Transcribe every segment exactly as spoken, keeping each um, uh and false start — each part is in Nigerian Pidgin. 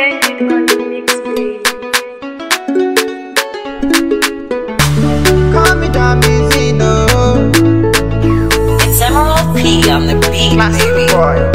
Splendid on the mix, baby. Call me down easy, no. It's Emerald P on the beat, baby. Boy.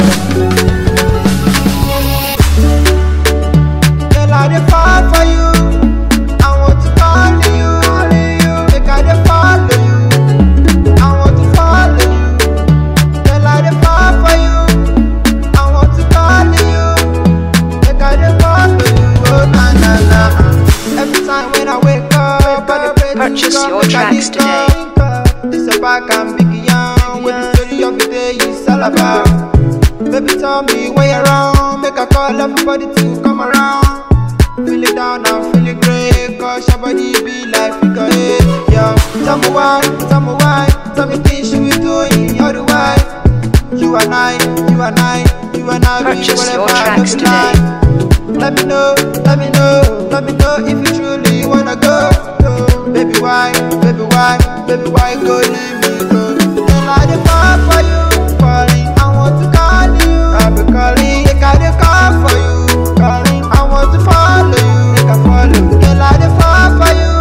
Girl, I dey fall for you. I want to call you. Make I dey follow you. I want to follow you. Girl, I dey fall for you. I want to call you. Make I dey follow you. Oh na na na. Every time when I wake up, I dey pray to Purchase God, your make I tracks dey today. come. This a back and big young. With the story of the day is all about. Baby, tell me where you're wrong. Make a call everybody to come around. Feel it down and feel it great. Cause your body be like figure eight. Yeah. Tell me why, tell me why. Tell me things you be doing, you're the why. You and I, you and I, you and I. Purchase your whatever, tracks no be today. lie. Let me know, let me know, let me know if you truly wanna go. go. Baby, why, baby, why, baby, why go leave me go? Girl, I dey fall for you, calling. I want to call you, I be calling. Make I dey call for you, calling. I want to follow you, make I follow. Girl, I dey fall for you.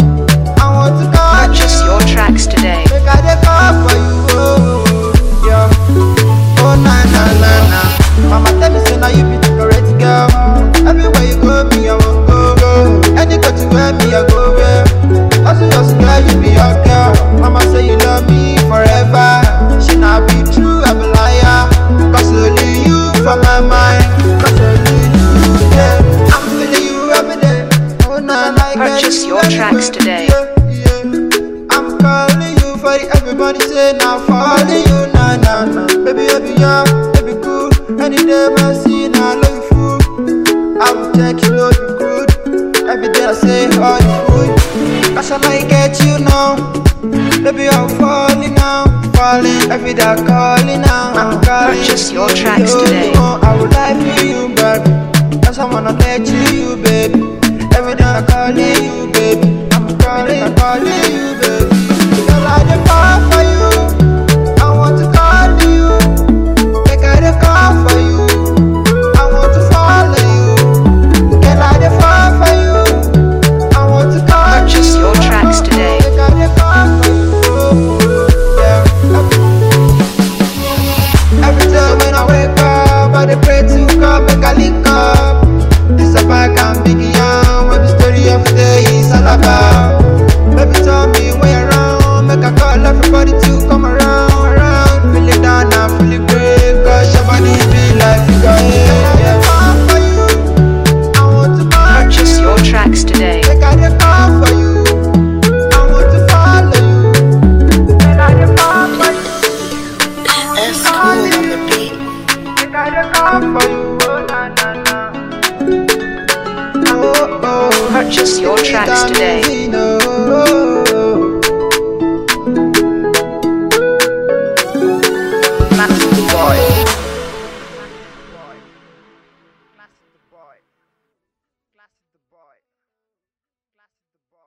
I want to call Purchase you, your tracks today. make I dey call for you. Oh, yeah. Oh na na na na. Mama tell me say now you be the correct girl. Everywhere you go, me I won't go. go. Any country where me I go where. Also just girl, you be your girl. Mama say you love me forever. She not be true, I be liar. Cause only you for my mind. Cause only you, yeah. I'm feeling you every day. Oh na like Purchase your tracks today. Yeah, yeah. I'm calling you for the everybody say now falling you na na na. Baby, baby, yeah, baby cool. Any day I see now I love you fool. I will take you know you good. Every day I say oh you good. Cause I like get you now. Baby, I'm falling now, falling. Every day I'm calling now, I'm calling. Purchase your you. tracks You today. know I would die for you, baby. Cause I wanna let you, you, baby. Every day I'm calling you, baby. I'm calling, I'm calling you, baby. Girl, I dey fall for you. I want to call you. Make I dey call for you. I want to follow you. Girl, I dey fall for you. I want to call Purchase you. your tracks today. Make I dey call for you. Yeah. Every time when I wake up, I dey pray to God, make I link up. This a back and big young, what the story of the day is all about. Baby, tell me where you're wrong, make I call everybody to come around, around. Feel it down and feel it great, cause your body be like figure eight. Yeah. For you, I want to call Purchase you. your tracks today. Make I dey call for you, I want to follow you. Make I dey call for you. S cool on the beat. Make I dey call for you, oh na na na. Oh oh. Purchase your tracks today.